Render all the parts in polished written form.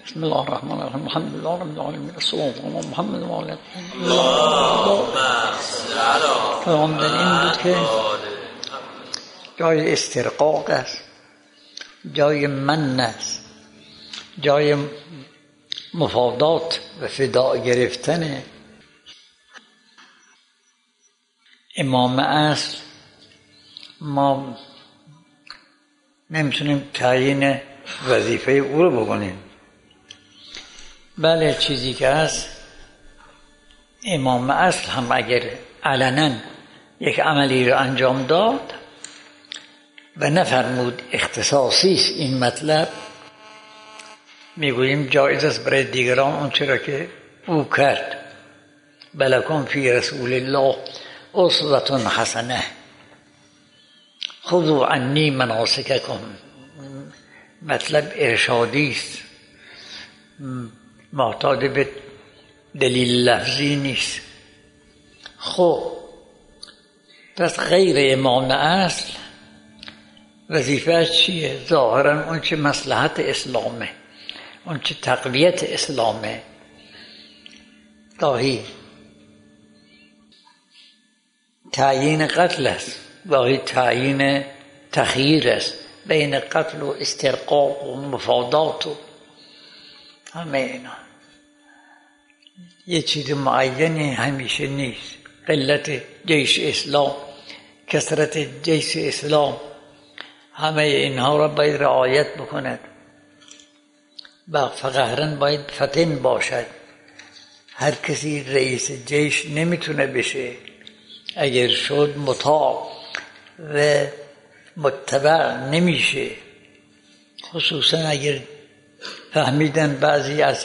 بسم الله الرحمن الرحیم الحمد لله رب العالمین الصلاة والسلام علی محمد و آله. کلام در این بود که جای استرقاق است، جای من است، جای مفادات و فداء گرفتن. امام اصل ما نمیتونیم تعیین وظیفه او رو بکنیم. بله چیزی که هست، امام اصل هم اگر علنا یک عملی رو انجام داد و نفرمود اختصاصی است این مطلب، میگوییم جایز است برای دیگران اون چرا که او کرد. بلکم فی رسول الله اسوة حسنه خذوا عنی مناسککم. مطلب ارشادی است، محتاج به دلیل لفظی نیست. خب پس غیر امام اصل وظیفه چیه؟ ظاهرا اون چه مصلحت اسلامه، اون چه تقویت اسلامه. گاهی تعیین قتل است، گاهی تعیین تخییر است بین قتل و استرقاق و مفادات و همه اینا. یه چیز معینی همیشه نیست. قلت جیش اسلام، کثرت جیش اسلام، همه اینها را باید رعایت بکند. فقهرا باید فتن باشد. هر کسی رئیس جیش نمیتونه بشه. اگر شد مطاع و متبع نمیشه. خصوصا اگر فهمیدن بعضی از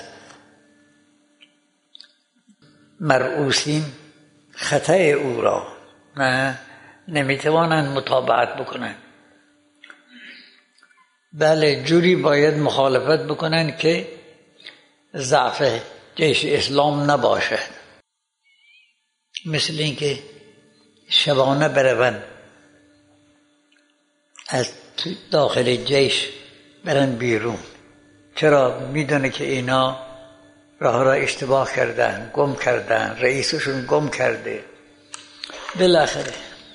مرئوسین خطأ او را نمیتوانند متابعت بکنند. بله جوری باید مخالفت بکنند که ضعف جیش اسلام نباشد. مثل اینکه شبانه بروند از داخل جیش برن بیرون. چرا؟ میدونه که اینا راه را اشتباه کردن، گم کردن، رئیسشون گم کرده. بالاخره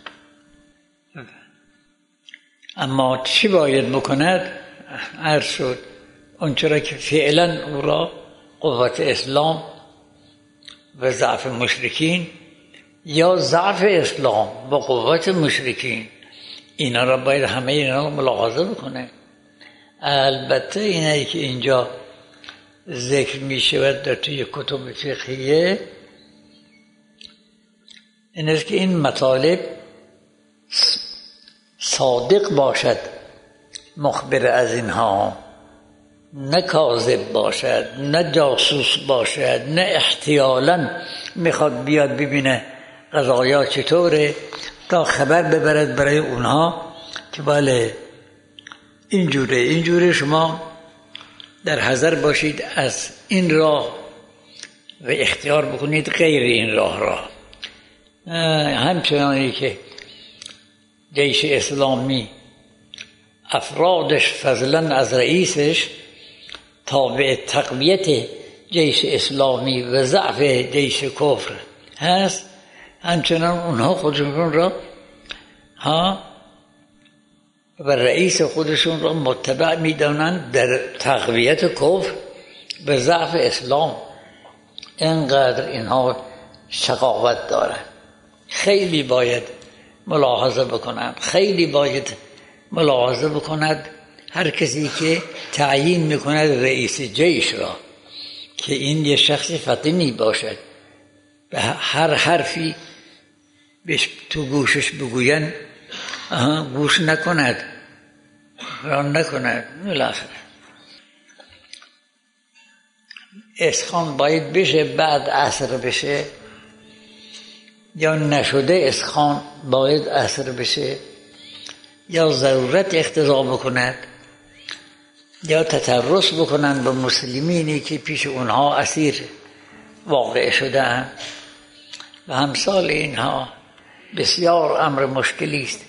اما چی باید بکند؟ عرض شد اون چرا که فعلا او را قوت اسلام و ضعف مشرکین یا ضعف اسلام با قوت مشرکین، اینا را باید همه اینا را ملاحظه بکنه. البته اینایی که اینجا ذکر می شود در توی کتب فقهیه این است که این مطالب صادق باشد مخبر از اینها، نه کاذب باشد، نه جاسوس باشد، نه احتیالاً میخواد بیاد ببینه قضایا چطوره تا خبر ببرد برای اونها که بله اینجوره. شما در حذر باشید از این راه و اختیار بکنید غیر این راه را. همچنانی که جیش اسلامی افرادش فضلا از رئیسش تابع تقویت جیش اسلامی و ضعف جیش کفر هست، همچنان اونها خودشون را و رئیس خودشون را متبع میدانند در تقویت کفر به ضعف اسلام. اینقدر اینها شقاوت دارند. خیلی باید ملاحظه بکنند، خیلی باید ملاحظه بکند هر کسی که تعیین میکند رئیس جیش را که این یه شخص فطنی باشد. به هر حرفی تو گوشش بگوین گوش نکند، ران نکند. بالاخره اسخان باید بشه بعد عصر بشه، یا نشده اسخان باید عصر بشه، یا ضرورت اقتضا بکند، یا تترس بکنند به مسلمینی که پیش اونها اسیر واقع شده اند و همثال اینها. بسیار امر مشکلی است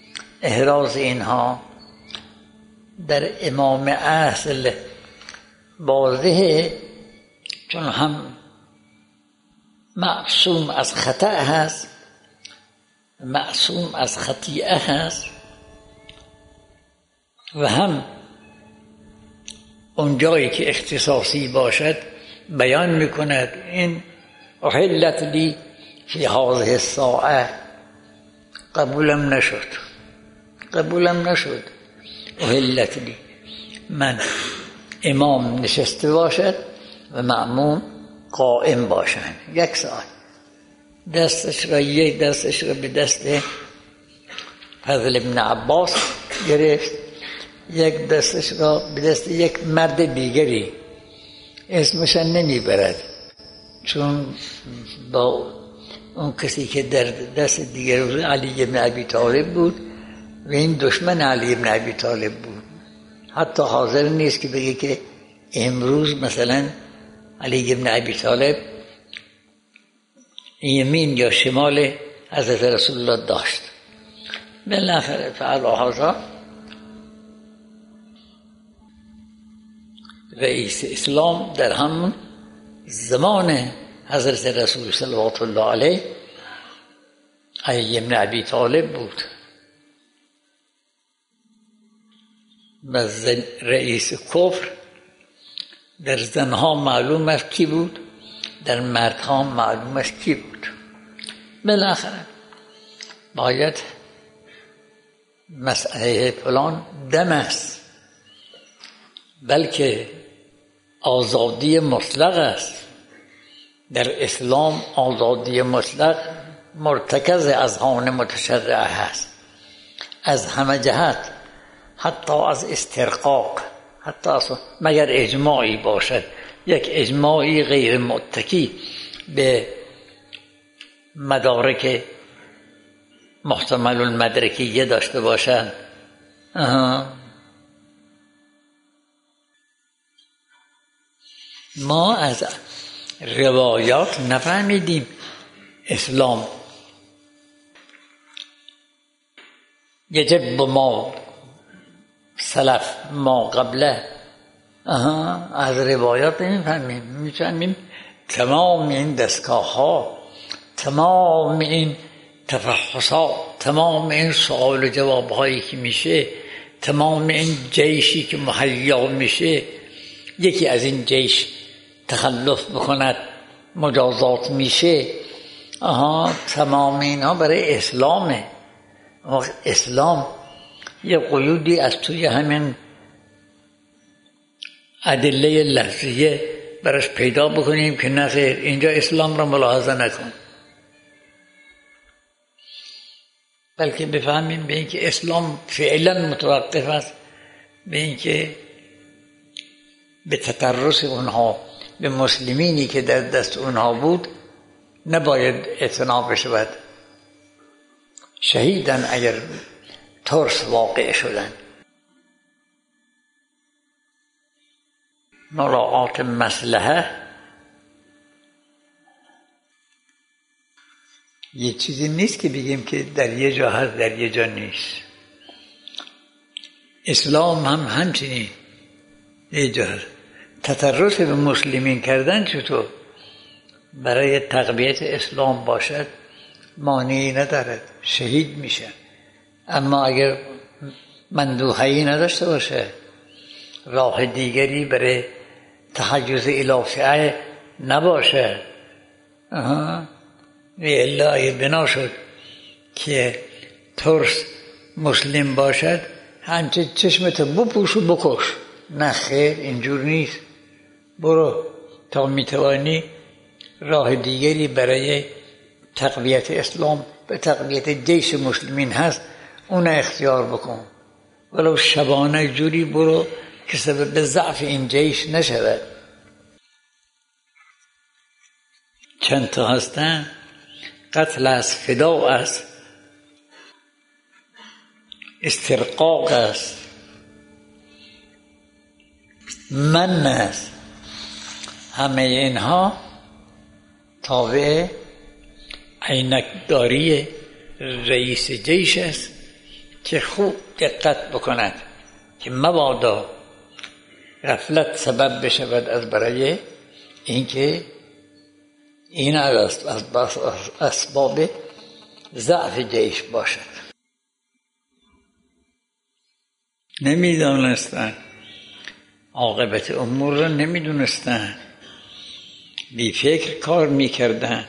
احراز اینها. در امام اصل واضحه، چون هم معصوم از خطا هست، معصوم از خطیئه هست، و هم اون جایی که اختصاصی باشد بیان میکند این احلت لی فی هذه الساعه، قبولم نشد احلت لی. من امام نشسته باشد و مأموم قائم باشند، یک ساعت دستش را به دست فضل ابن عباس گرفت، یک دستش را به دست یک مرد دیگری، اسمش نمیبرد چون با اون کسی که در دست دیگر علی بن ابی طالب بود و این دشمن علی بن ابی طالب بود. حتی حاضر نیست که بگه که امروز مثلا علی بن ابی طالب یمین یا شمال حضرت رسول الله داشت. بالاخره فعل هذا رئیس اسلام در همون زمان حضرت رسول صلوات الله علیه علی بن ابی طالب بود. و رئیس کفر در زنها معلوم است کی بود، در مردها معلوم است کی بود. بالاخره باید مسئله فلان دم است، بلکه آزادی مطلق است. در اسلام آزادی مطلق مرتکز از اذهان متشرعه هست از همه جهت، حتی از استرقاق، حتی مگر اجماعی باشد، یک اجماعی غیر متکی به مدارک محتمل المدرکیه داشته باشد. ما از روایات نفهمیدیم اسلام یجب ما سلف ما قبله. از روایات نمیفهمیم، میفهمیم تمام این دستگاه ها، تمام این تفحصات، تمام این سوال و جواب هایی که میشه، تمام این جیشی که مهیا میشه، یکی از این جیش تخلف بکند مجازات میشه. تمام اینا برای اسلامه. اسلام یه قیودی از توی همین ادله لفظیه براش پیدا بکنیم که نه خیر، اینجا اسلام را ملاحظه نکن، بلکه بفهمیم به اینکه اسلام فعلا متوقف است به اینکه به تطرس اونها به مسلمینی که در دست اونها بود نباید اعتنا بشود. شهیدن اگر ترس واقع شدن. مراعات مصلحه یه چیزی نیست که بگیم که در یه جا هست در یه جا نیست. اسلام هم همچنین یه جا هست. تطرس به مسلمین کردن چطور برای تقویت اسلام باشد مانعی ندارد، شهید میشه. اما اگر مندوحه‌ای نداشته باشه، راه دیگری برای تحیز الی فئه نباشه، الا اگه بنا شد که ترس مسلم باشد همچه چشمت بپوش و بکش. نه خیر، اینجور نیست. برو تا میتوانی راه دیگری برای تقویت اسلام و تقویت جیش مسلمین هست اون اختیار بکن، ولو شبانه جوری برو که سبب ضعف این جیش نشود. چند تا هستن؟ قتل است، فداء است، استرقاق است، من است. همه اینها تابع عینکداری رئیس جیش است که خوب دقت بکند که مبادا غفلت سبب بشود از برای اینکه این از اسباب ضعف جیش باشد. نمیدانستند، عاقبت امور را نمیدونستند، بی فکر کار میکردند.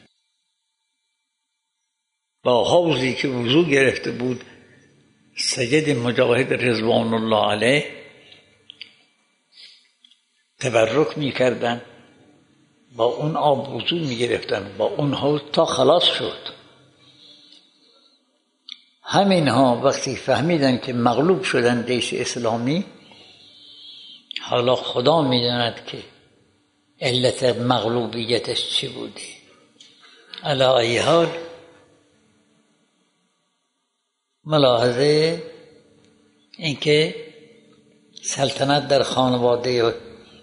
با حوضی که وضو گرفته بود سید مجاهد رضوان الله علیه تبرک میکردن، با اون آب وضو میگرفتن، با اون حوض تا خلاص شد. همینها وقتی فهمیدن که مغلوب شدن جیش اسلامی، حالا خدا میداند که علت مغلوبیتش چی بوده. علی ای حال ملاحظه اینکه سلطنت در خانواده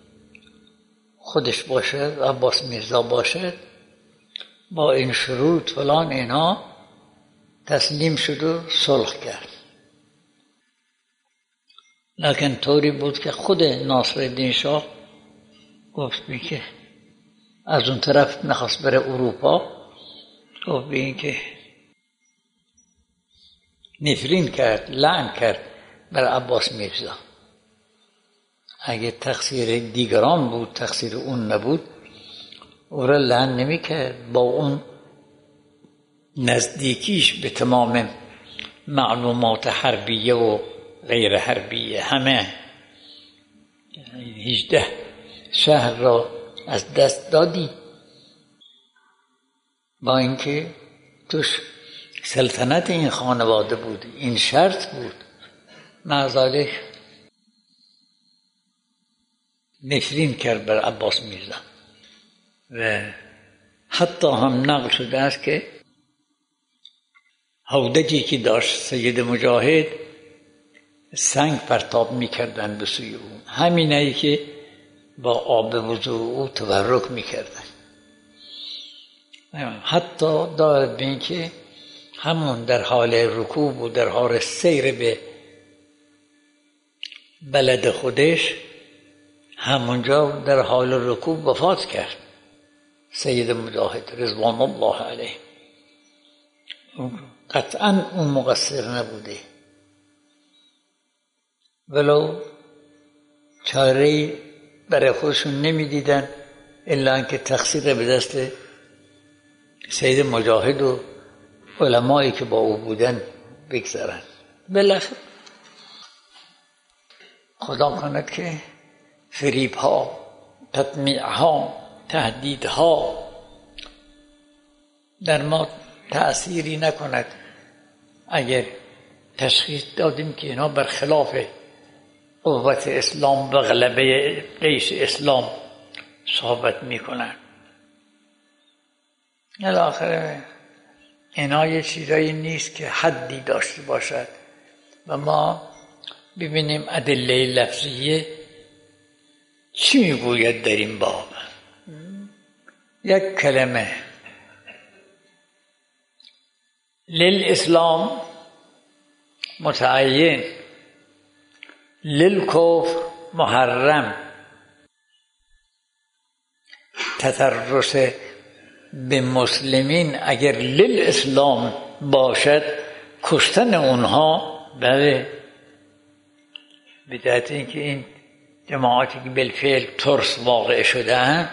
خودش باشد، عباس میرزا باشد، با این شروط فلان اینا تسلیم شد و صلح کرد. لکن طوری بود که خود ناصرالدین شاه گفت که از اون طرف نخواست بره اروپا، گفت بین که نفرین کرد، لعن کرد بر عباس میرزا. اگه تقصیر دیگران بود، تقصیر اون نبود، او را لعن نمی کرد. با اون نزدیکیش به تمام معلومات حربیه و غیر حربیه، همه 18 شهر را از دست دادی، با اینکه توش سلطنت این خانواده بود، این شرط بود. معذالک نفرین کرد بر عباس میرزا. و حتی هم نقل شده است که هودجی که داشت سید مجاهد سنگ پرتاب میکردن به سوی او، همینایی که با آب وضو او تبرک میکردن. حتی دارد بین که همون در حال رکوب و در حال سیر به بلد خودش همونجا در حال رکوب وفات کرد سید مجاهد رضوان الله علیه. قطعا اون مقصر نبوده، ولو چاره‌ای برای خودشون نمیدیدن الا اینکه تقصیر به دست سید مجاهد و علمایی که با او بودن بگذارن. بالاخره خدا کند که فریب ها، تطمیع ها، تهدید ها در ما تأثیری نکند. اگر تشخیص دادیم که اینا برخلاف قوت اسلام و غلبه جیش اسلام صحبت میکنن، الاخره اینا یه چیزایی نیست که حدی داشته باشد. و ما ببینیم ادله لفظیه چی میگوید در این باب. یک کلمه للاسلام متعین، للکفر محرم. تطرس به مسلمین اگر للاسلام باشد، کشتن اونها بله، به جهت اینکه این جماعتی که بالفعل ترس واقع شدن،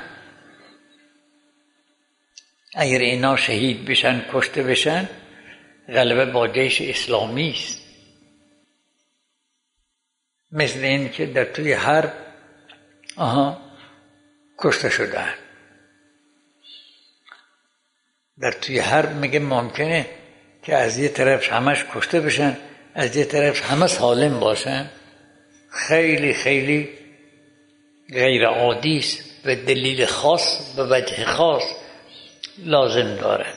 اگر اینا شهید بشن، کشته بشن، غلبه با جیش اسلامی است. مثل این که در توی حرب کشته شدن. در توی حرب میگه ممکنه که از یه طرف همش کشته بشن، از یه طرف همه سالم باشن. خیلی خیلی غیر عادی است و دلیل خاص و وجه خاص لازم داره.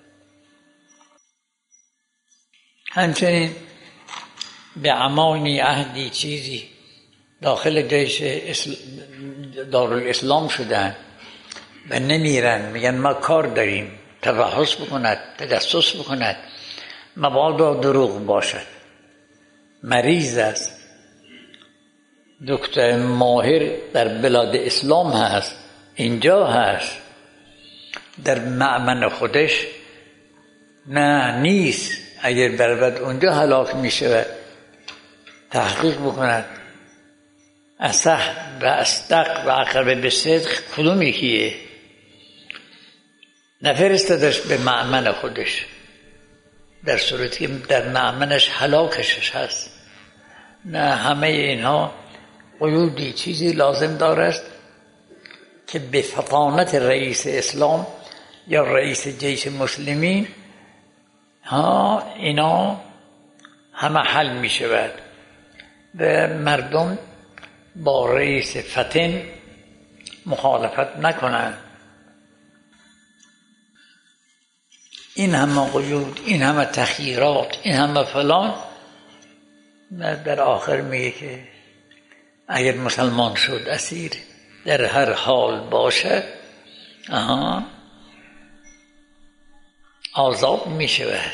همچنین به امانی عهدی چیزی داخل جیش دارالاسلام شدن و نمیرن، میگن ما کار داریم، تفحص بکند، تجسس بکند، مبادا دروغ باشد، مریض است، دکتر ماهر در بلاد اسلام هست، اینجا هست، در معمن خودش نه نیست. اگر برود اونجا هلاک می شود. تحقیق بکند اصح و اصدق و اقرب به صدق کدوم یکیه؟ نفرستدش به معمن خودش، در صورتی که در معمنش هلاکشش هست. نه، همه اینها قیودی چیزی لازم دارد که به فطانت رئیس اسلام یا رئیس جیش مسلمین اینا همه حل می شود و مردم با رئیس فطن مخالفت نکنند. این همه قیود، این همه تخییرات، این همه فلان، در آخر میگه که اگر مسلمان شد اسیر در هر حال باشه آزاد می شود.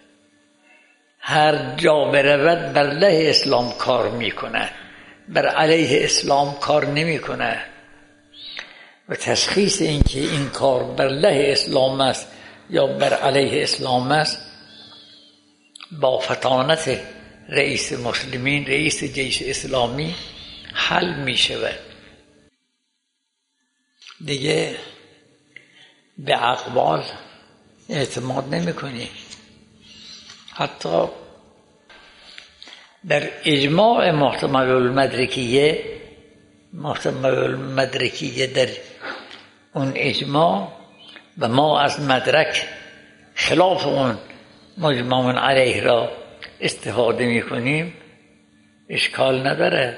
هر جا برود بر علیه اسلام کار می کند، بر علیه اسلام کار نمی کند. و تشخیص این که این کار بر علیه اسلام است یا بر علیه اسلام است با فطانت رئیس مسلمین، رئیس جیش اسلامی حل می شود. دیگه به اقوال اعتماد نمی کنی. حتی در اجماع محتمل المدرکیه در اون اجماع و ما از مدرک خلاف اون مجمع علیه را استفاده می کنیم، اشکال نداره.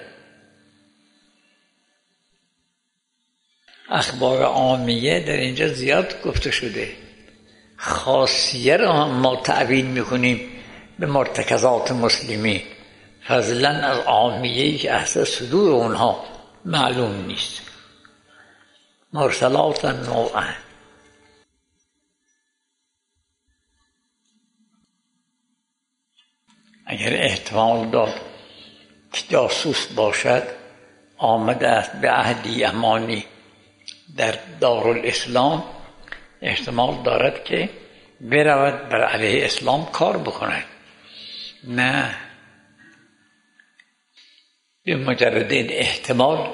اخبار عامیه در اینجا زیاد گفته شده، خاصیه را ما تعبیر می کنیم به مرتکزات مسلمین، فضلا از عامیه‌ای که اصلا صدور اونها معلوم نیست. مرسلات نوعا. اگر احتمال داد که جاسوس باشد، آمده است به عهدی امانی در دارالاسلام، احتمال دارد که برود بر علیه اسلام کار بکند. نه، به مجرد این احتمال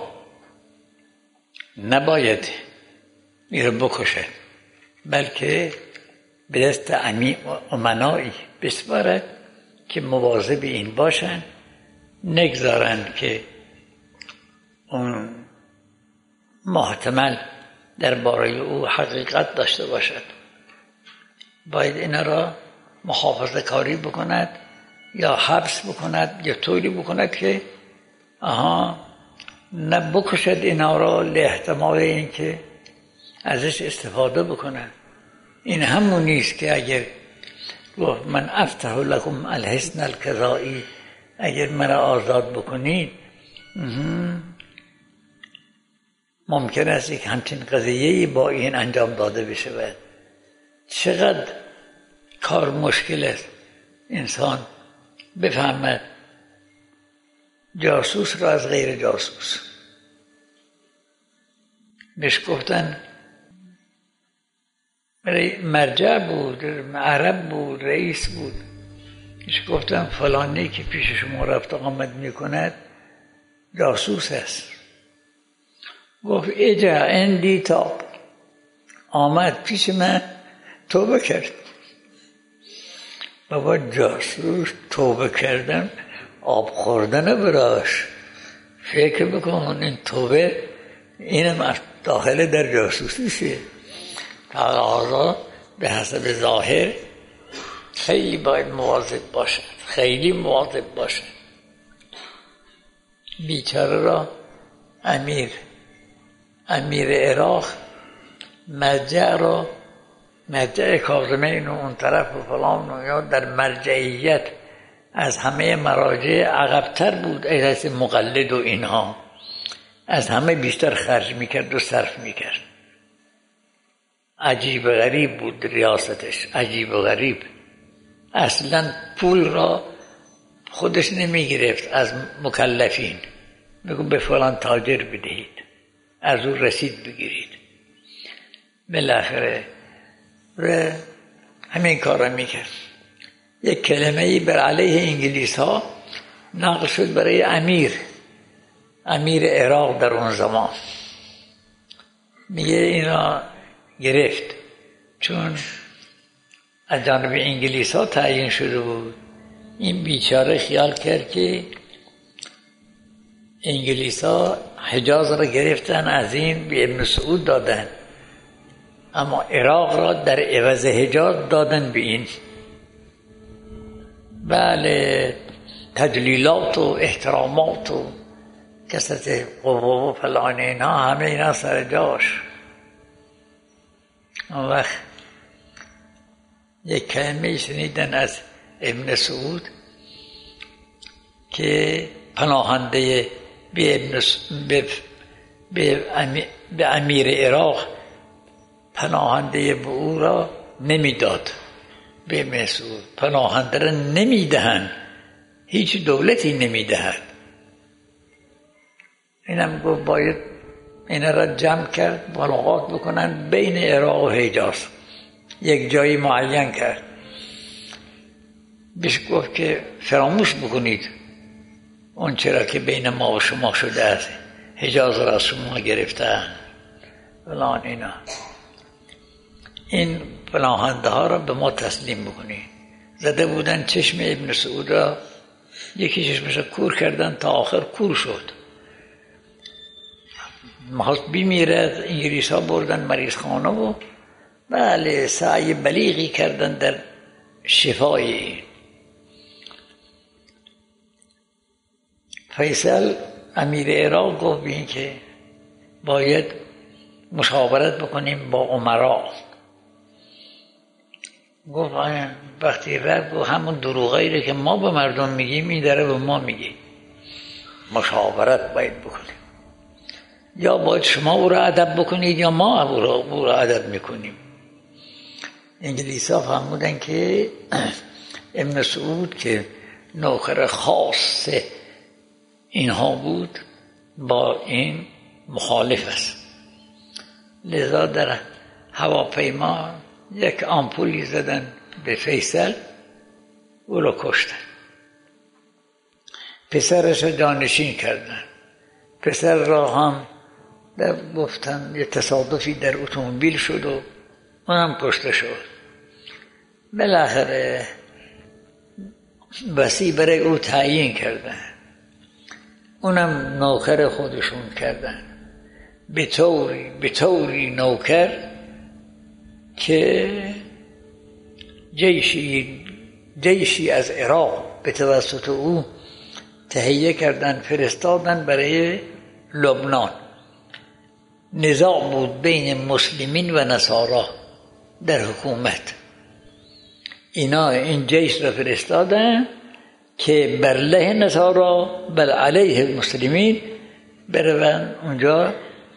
نباید میره بکشه، بلکه به دست امنایی بسپارد که مواظب این باشن، نگذارند که اون محتمل درباره او حقیقت داشته باشد. باید اینا را محافظه کاری بکند یا حبس بکند یا طوری بکند که نه بکشد اینا را لاحتمال این که ازش استفاده بکنند. این همون نیست که اگر گفت من افتح لکم الحصن الکذایی، اگر مرا آزاد بکنید، ممکن است یک همچین قضیه‌ای با این انجام داده بشود. چقدر کار مشکل است انسان بفهمد جاسوس را از غیر جاسوس. بهش گفتن مرجع بود، عرب بود، رئیس بود. بهش گفتن فلانی که پیش شما رفت آمد میکند جاسوس است. گفت اجا اندی تاب، آمد پیش من توبه کرد. بابا جاسوس توبه کردن آب خوردن براش. فکر بکن این توبه اینم داخل در جاسوسیشه. تقاضا به حسب ظاهر خیلی باید مواظب باشد، خیلی مواظب باشد. بیچاره را امیر عراق مرجع کاظمین و اون طرف و فلان و یا در مرجعیت از همه مراجع عقبتر بود، از مقلد و اینها از همه بیشتر خرج میکرد و صرف میکرد. عجیب و غریب بود ریاستش، عجیب و غریب. اصلا پول را خودش نمیگرفت از مکلفین، بگو به فلان تاجر بدهید، از او رسید بگیرید. بالاخره و همین کار را میکرد. یک کلمه ای بر علیه انگلیس ها نقل شد برای امیر عراق در اون زمان. میگه اینا گرفت چون از جانب انگلیس ها تعیین شده بود. این بیچاره خیال کرد که انگلیس ها حجاز را گرفتن، از این به ابن سعود دادن، اما عراق را در عوض حجاز دادن به این. بله، تجلیلات و احترامات و کسرت قوا و فلان اینا، همه اینا سر جاش. اون وقت یک کلمه شنیدن از ابن سعود که پناهنده به امیر عراق پناهنده به او را نمیداد. به ابن سعود پناهنده را نمیدهند، هیچ دولتی نمیدهد. اینم گفت باید این را جمع کرد، ملاقات بکنن بین عراق و حجاز، یک جایی معین کرد. بهش گفت که فراموش بکنید اون چرا که بین ما و شما شده است، حجاز را از شما گرفتن فلان اینا. این پناهنده ها را به ما تسلیم بکنید. زده بودن چشم ابن سعود را، یکی چشمش را کور کردن تا آخر کور شد. محاط بیمیره، انگلیس ها بردن مریض خانه و بله سعی بلیغی کردن در شفای این. فیصل امیر عراق گفت به این که باید مشاورت بکنیم با امرا. گفت وقتی رفت گفت همون دروغایی رو که ما به مردم میگیم این داره به ما میگه. مشاورت باید بکنیم، یا باید شما او را ادب بکنید یا ما او را ادب میکنیم. انگلیس ها فهمودن که ابن سعود که نوکر خاص اینها بود با این مخالف است. لذا در هواپیما یک آمپولی زدن به فیصل، او را کشتن. پسرش را جانشین کردن. پسر را هم گفتن یه تصادفی در اتومبیل شد و اونم کشته شد. بالاخره وصی برای او تعیین کردن، اونم نوکر خودشون کردن. به طوری نوکر که جیشی از عراق به توسط او تهیه کردن، فرستادن برای لبنان. نزاع بود بین مسلمین و نصارا در حکومت. اینا این جیش را فرستادن که بر علیه نصارا بر علیه مسلمین برون اونجا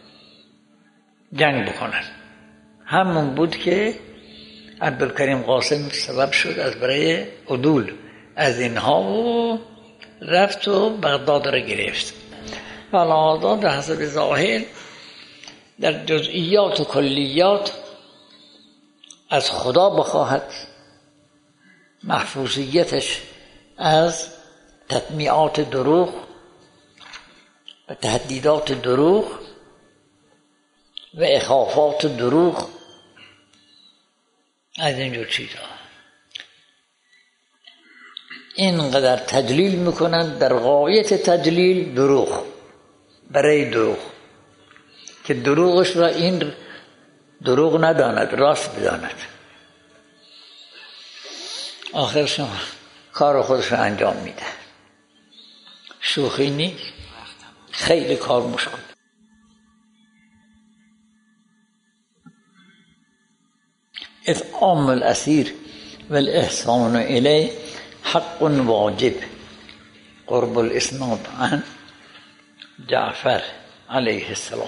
جنگ بکنن. همون بود که عبدالکریم قاسم سبب شد از برای عدول از اینها و رفت و بغداد را گرفت. حالا در حسب ظاهر در جزئیات و کلیات از خدا بخواهد محفوظیتش از تطمیعات دروغ و تهدیدات دروغ و اخافات دروغ، از اینجور چیزها. اینقدر تجلیل میکنن در غایت تجلیل دروغ برای دروغ که دروغش را این دروغ نداند، راست بداند. آخر شما کار خودش را انجام میده. شوخی نیست، خیلی کار مشکل. اطعام الاسیر والاحسان الیه حق واجب. قرب الاسناد عن جعفر علیه السلام.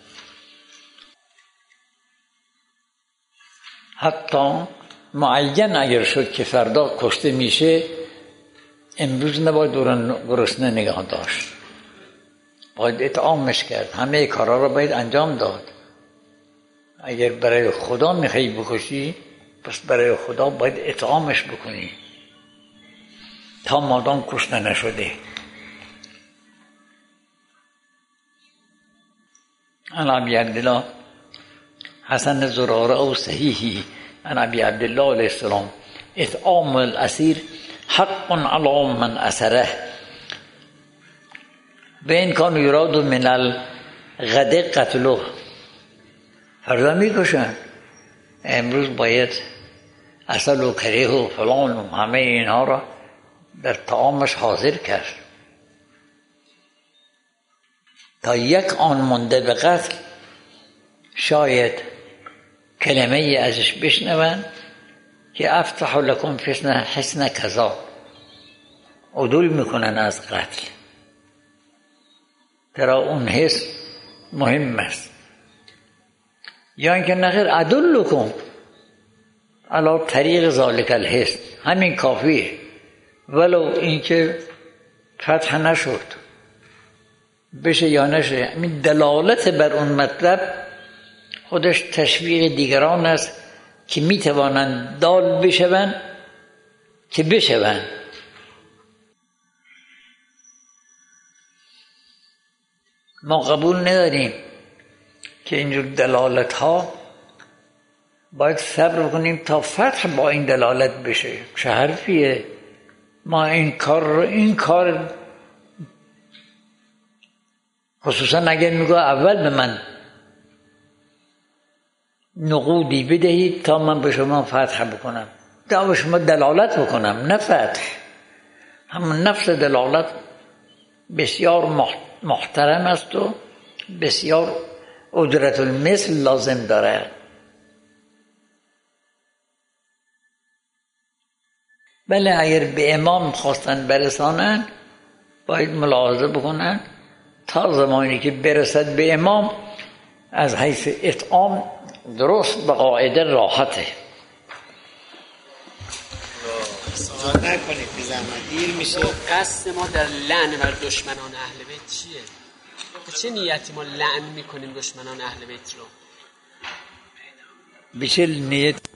حتی معین اگر شد که فردا کشته میشه، امروز نباید گرسنه نگاه داشت. باید اطعامش کرد، همه کارا رو باید انجام داد. اگر برای خدا میخوای بکشی پس برای خدا باید اطعامش بکنی تا مادام کشته نشده. عن ابی عبدالله حسن زراره او صحیحی عن ابی عبدالله علیه السلام اطعام الاسیر حق علی من اسره و این کان یراد من الغد قتله. فردا میکشن، امروز باید اصل و کریه و فلان و همه اینها را در طعامش حاضر کرد تا یک آن مونده به قتل شاید کلمه ازش بشنون که افتح لکم حسن کذا، عدول میکنن از قتل. ترا اون حس مهم است. یا اینکه نخیر ادلکم علی طریق ذالک الحس، همین کافیه، ولو اینکه فتح نشد بشه یا نشه. این دلالت بر اون مطلب خودش تشویق دیگران است که میتوانند دال بشوند که بشوند. ما قبول نداریم که اینجور دلالت ها باید صبر کنیم تا فتح با این دلالت بشه. چه حرفیه؟ ما این کار خصوصا اگر میگه اول به من نقودی بدهید تا من به شما فتح بکنم، تا به شما دلالت بکنم، نه فتح. همون نفس دلالت بسیار محترم است و بسیار اجرت المثل لازم داره. بله اگر به امام خواستن برسانن باید ملاحظه بکنن تا زمانی که برسد به امام از حیث اطعام درست به قاعده راحته. سوال نکنید که زحمت دیر میشه. قصد ما در لعن بر دشمنان اهل بیت چیه؟ به چه نیتی ما لعن میکنیم دشمنان اهل بیت رو؟ به چه نیت